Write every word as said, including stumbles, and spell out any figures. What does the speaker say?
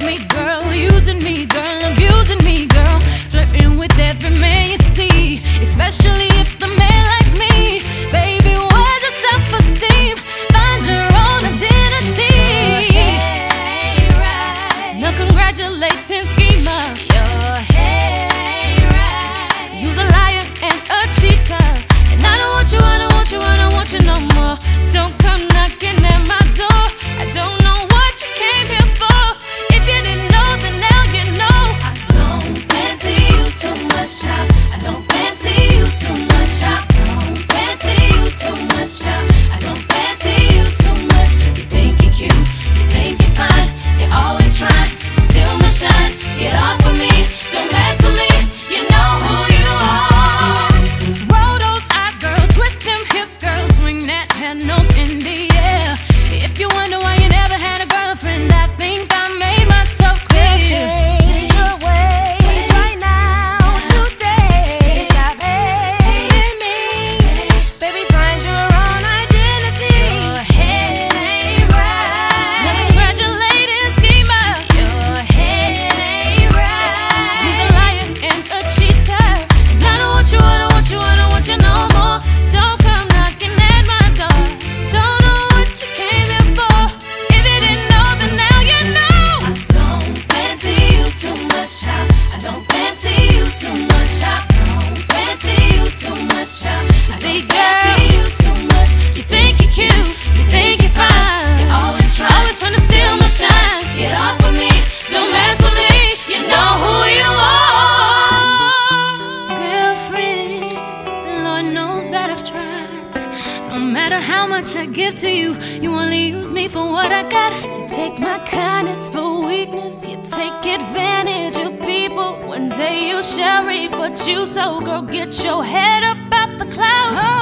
me, girl, using me, girl, abusing me, girl, flirting with every man you see, especially if the man likes me. Baby, where's your self-esteem? Find your own identity. Now congratulating schemer, your head ain't right. You's a liar and a cheater, and I don't want you, I don't want you, I don't want you no more. Don't come knocking at my door. I don't know what you came here for. If you didn't know, then now you know. I don't fancy you too much, child. I don't fancy you too much, child. I don't fancy you too much, child. I don't fancy you too much. You think you're cute, you think you're fine. You're always trying to steal my shine. Get off of me, don't mess with me. You know who you are. Roll those eyes, girl, twist them hips, girl, swing that head nose in the air. If you wonder why you never had a girlfriend, I think I made myself clear. Change your ways right now, today. Stop hating me, baby. Find your own identity. Your head ain't right. Now congratulating schemer, your head ain't right. He's a liar and a cheater, and I don't want you, I don't want you, I don't want you no more. Don't come knocking at my door. Don't know what you came here for. If you didn't know, then now you know. I don't fancy you too much, child. I don't fancy you too much, child. I don't fancy you too much, child. You see, girl, you too much. You think you're cute, you think you're fine. You're always trying, always trying to steal my shine. Get off of me, don't mess with me. You know who you are. Girlfriend, Lord knows that I've tried. No matter how much I give to you, you only use me for what I got. You take my kindness for weakness. You take advantage of people. One day you shall reap what you sow. Girl, get your head up out the clouds.